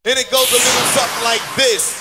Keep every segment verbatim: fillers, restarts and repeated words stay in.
And it goes a little something like this.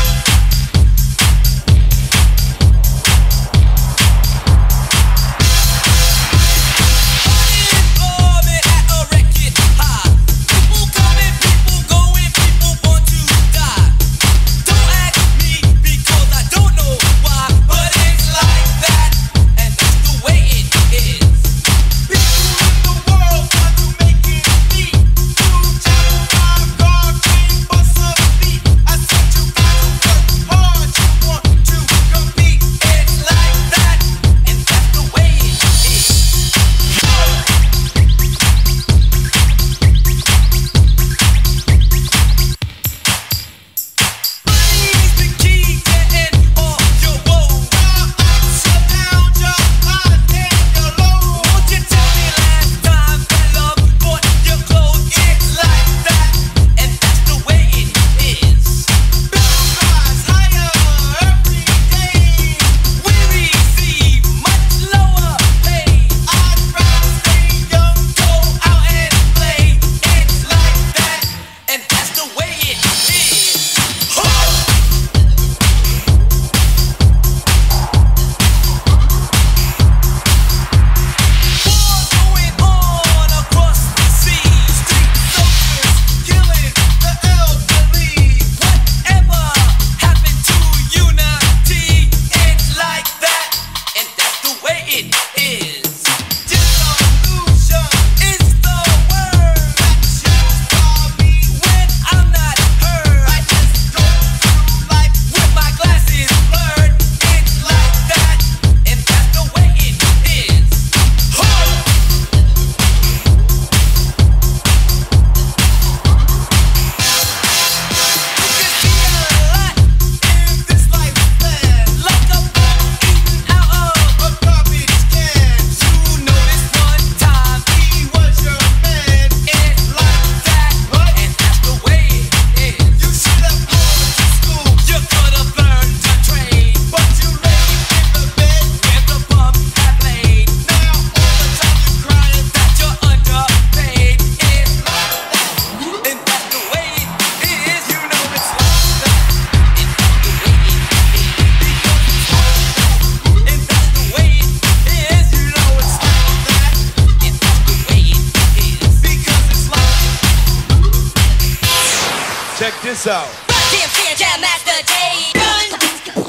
Check this out. Run D M C and Jam Master Jay. Run.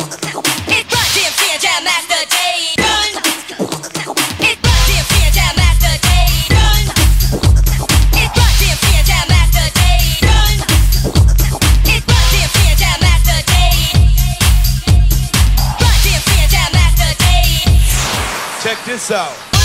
It's Run D M C and Jam Master Jay. Run. It's Run D M C and Jam Master Jay. Run. It's Run D M C and Jam Master Jay. Run. It's Run D M C and Jam Master Jay. Run D M C and Jam Master Jay. Check this out.